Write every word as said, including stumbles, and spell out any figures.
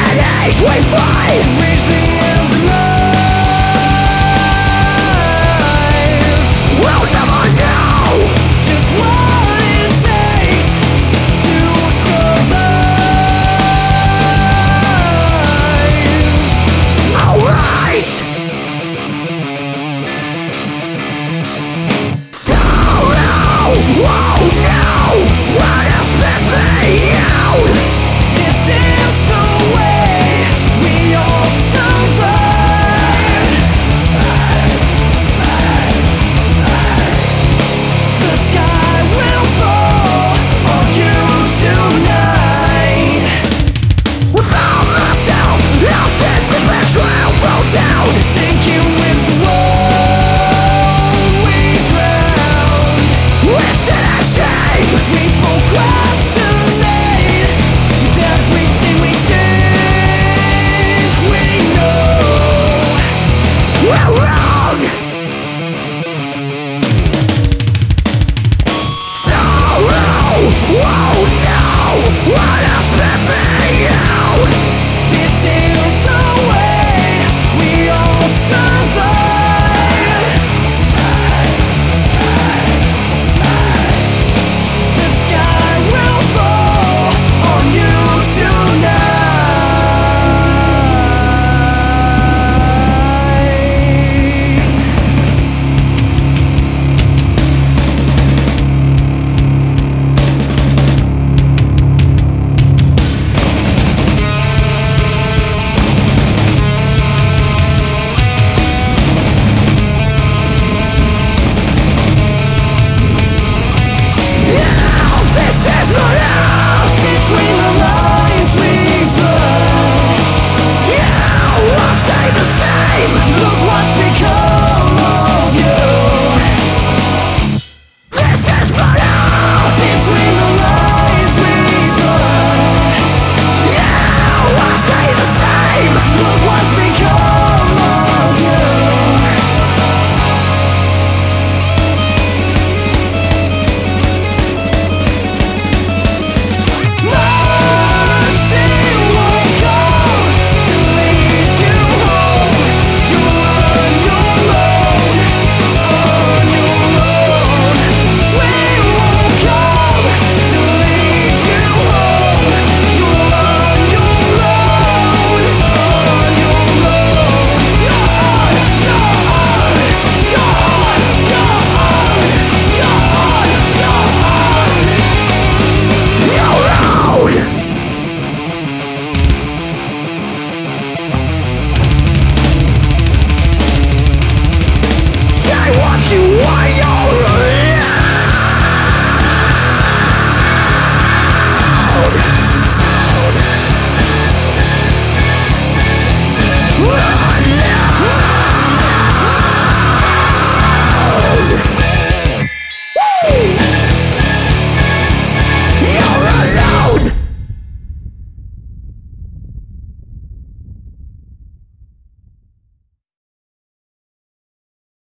age we fight to reach the end of life. We'll never know just what it takes to survive. Alright. So now, whoa, now, what has been me out? This is the way we all survive. The sky will fall on you tonight. We found myself lost in this betrayal, fall down, sinking with the world we drown. It's a shame we procrastinate with everything we think we know. We're wrong. So whoa, now what has been me out? This is the way we all survive. The sky will fall on you now, this is the now. Between the lines we burn. Yeah, we'll stay the same. Look what's become of you. This is the now. Between the lines we burn. Yeah, we'll stay the same. Look what's become of you. Mercy won't come to lead you home. You're on your own, on your own. We won't come to lead you home. You're on your own, on your own. You're on, you're on, you're on, you're on, you're on, you're on, you're on. Say what you want, you're